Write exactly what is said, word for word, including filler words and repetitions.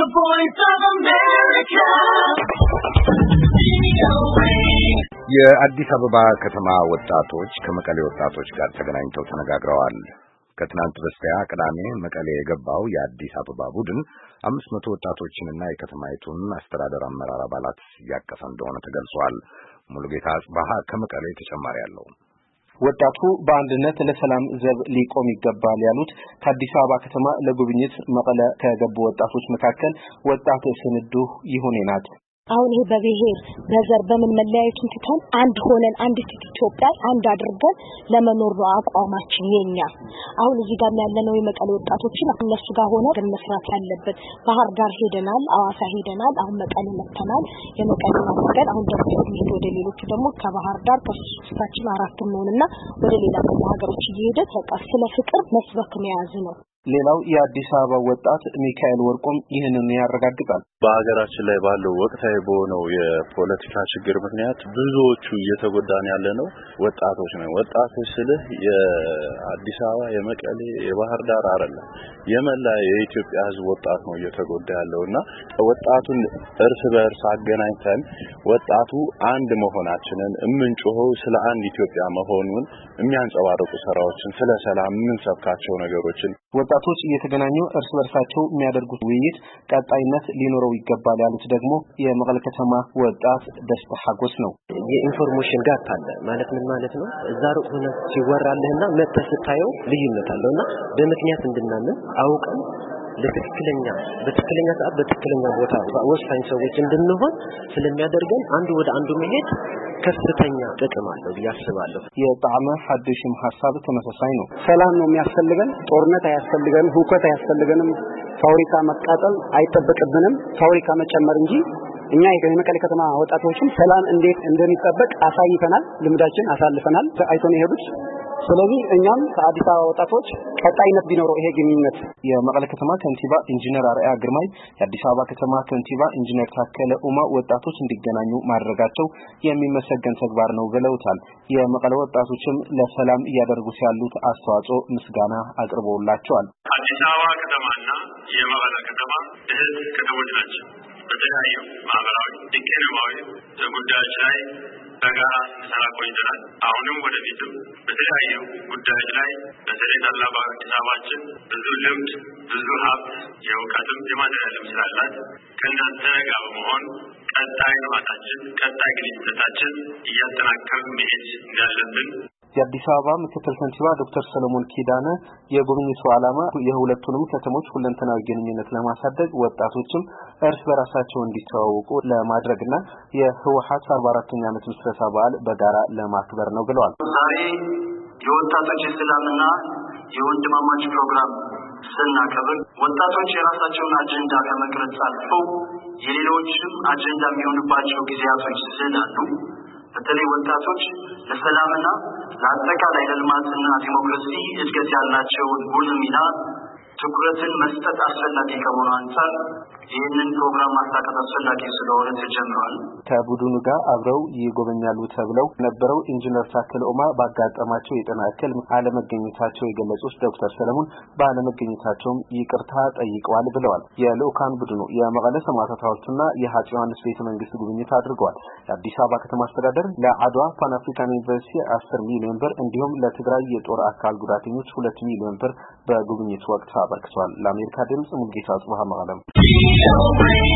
voice of America. የአዲስ አበባ ከተማ ወጣቶች ከመቀሌ ወጣቶች ጋር ተገናኝተው ተነጋግረዋል። ከትናንት በስቲያ ቅዳሜ መቀሌ የገባው የአዲስ አበባ ቡድን አምስት መቶ ወጣቶችንና የከተማይቱን አስተዳደር አመራር አባላት ያቀፈ እንደሆነ ተገልጿል። ሙሉጌታ አጽባሃ ከመቀሌ ተጨማሪ አለው። ወጣቱ በአንድነት ለሰላም ዘብ ሊቆም ይገባል ያሉት ከአዲስ አበባ ከተማ ለጉብኝት መቀለ ከገቡ ወጣቶች መካከል ወጣት ስንዱ ይሁኔ ናት። አሁን ይሄ በብሔር በዘር በምን መለያየቱን ትተን አንድ ሆነን አንዲት ኢትዮጵያ አንድ አድርገን ለመኖር ነው አቋማችን የኛ። አሁን እዚህ ጋር ያለነው የመቀሌ ወጣቶችን እነሱ ጋር ሆነን መስራት ያለበት። ባህር ዳር ሄደናል፣ አዋሳ ሄደናል፣ አሁን መቀሌ መተናል። የመቀሌ ማስቀል አሁን ደግሞ ወደ ሌሎች ደግሞ ከባህር ዳር ከሶስታችን አራት ነውና ወደ ሌላ ሀገሮች እየሄደ ተቃ ስለ ፍቅር መስበክ መያዝ ነው። ሌላው የአዲስ አበባ ወጣት ሚካኤል ወርቁም ይህንን ያረጋግጣል። በአገራችን ላይ ባለው ወቅታዊ በሆነው የፖለቲካ ችግር ምክንያት ብዙዎቹ እየተጎዳን ያለ ነው ወጣቶች ነው። ወጣቶች ስልህ የአዲስ አበባ የመቀሌ የባህር ዳር አይደለም የመላ የኢትዮጵያ ሕዝብ ወጣት ነው እየተጎዳ ያለውና ወጣቱን እርስ በእርስ አገናኝተን ወጣቱ አንድ መሆናችንን እምንጮኸው ስለ አንድ ኢትዮጵያ መሆኑን የሚያንጸባርቁ ስራዎችን ስለ ሰላም የምንሰብካቸው ነገሮችን ወጣቶች እየተገናኙ እርስ በርሳቸው የሚያደርጉት ውይይት ቀጣይነት ሊኖረው ይገባል ያሉት ደግሞ የመቀለ ከተማ ወጣት ደስታ ሐጎስ ነው። የኢንፎርሜሽን ጋፕ አለ ማለት ምን ማለት ነው? እዛ ሩቅ ሆነ ሲወራልህና መጥተህ ስታየው ልዩነት አለውና በምክንያት እንድናምን አውቀን ለትክክለኛ በትክክለኛ ሰዓት በትክክለኛ ቦታ ወሳኝ ሰዎች እንድንሆን ስለሚያደርገን አንዱ ወደ አንዱ መሄድ ከፍተኛ ጥቅም አለው ያስባለሁ። የጣዕመ ሐዲሽም ሐሳብ ተመሳሳይ ነው። ሰላም ነው የሚያስፈልገን፣ ጦርነት አያስፈልገንም፣ ሁከት አያስፈልገንም፣ ፋብሪካ መቃጠል አይጠበቅብንም፣ ፋብሪካ መጨመር እንጂ እኛ የመቀሌ ከተማ ወጣቶችም ሰላም እንዴት እንደሚጠበቅ አሳይተናል፣ ልምዳችን አሳልፈናል፣ አይቶን ይሄዱት። ስለዚህ እኛም ከአዲስ አበባ ወጣቶች ቀጣይነት ቢኖረው ይሄ ግንኙነት የመቀለ ከተማ ከንቲባ ኢንጂነር አርአያ ግርማይ የአዲስ አበባ ከተማ ከንቲባ ኢንጂነር ታከለ ኡማ ወጣቶች እንዲገናኙ ማድረጋቸው የሚመሰገን ተግባር ነው ብለውታል። የመቀለ ወጣቶችም ለሰላም እያደረጉት ያሉት አስተዋጽኦ ምስጋና አቅርበውላቸዋል። አዲስ አበባ ከተማና የመቀለ ከተማ እህት ከተሞች ናቸው። በተለያዩ ማህበራዊ፣ ኢኮኖሚያዊ ጉዳዮች ላይ በጋራ ስንሰራ ቆይተናል። አሁንም ወደፊትም በተለያዩ ጉዳዮች ላይ በተለይ ታላቋ አዲስ አበባችን ብዙ ልምድ፣ ብዙ ሀብት፣ የእውቀትም የማቴሪያልም ስላላት ከእናንተ ጋር በመሆን ቀጣይ ልማታችን ቀጣይ ግንኙነታችን እያጠናከርን መሄድ እንዳለብን የአዲስ አበባ ምክትል ከንቲባ ዶክተር ሰለሞን ኪዳነ የጉብኝቱ ዓላማ የሁለቱንም ከተሞች ሁለንተናዊ ግንኙነት ለማሳደግ ወጣቶችም እርስ በራሳቸው እንዲተዋወቁ ለማድረግና የህወሓት አርባ አራተኛ ዓመት ምስረታ በዓል በጋራ ለማክበር ነው ብለዋል። ዛሬ የወጣቶች ሰላምና የወንድማማች ፕሮግራም ስናከብር ወጣቶች የራሳቸውን አጀንዳ ከመቅረጽ አልፈው የሌሎችም አጀንዳ የሚሆንባቸው ጊዜያቶች ስላሉ በተለይ ወጣቶች ለሰላምና ለአጠቃላይ ለልማትና ዲሞክራሲ እድገት ያላቸውን ጉልህ ሚና ትኩረትን መስጠት አስፈላጊ ከመሆኑ አንፃር ይህንን ፕሮግራም ማሳካት አስፈላጊ ስለሆነ ተጀምሯል። ከቡድኑ ጋር አብረው ይጎበኛሉ ተብለው ነበረው ኢንጂነር ታከለ ኡማ ባጋጠማቸው የጤና እክል አለመገኘታቸው የገለጹት ዶክተር ሰለሞን ባለመገኘታቸውም ይቅርታ ጠይቀዋል ብለዋል። የልኡካን ቡድኑ የመቀለ ሰማዕታት ሐውልትና የአፄ ዮሐንስ ቤተ መንግስት ጉብኝት አድርገዋል። የአዲስ አበባ ከተማ አስተዳደር ለአድዋ ፓን አፍሪካን ዩኒቨርሲቲ አስር ሚሊዮን ብር እንዲሁም ለትግራይ የጦር አካል ጉዳተኞች ሁለት ሚሊዮን ብር በጉብኝቱ ወቅት አበርክቷል። ለአሜሪካ ድምጽ ሙሉጌታ አጽባሃ መቀለም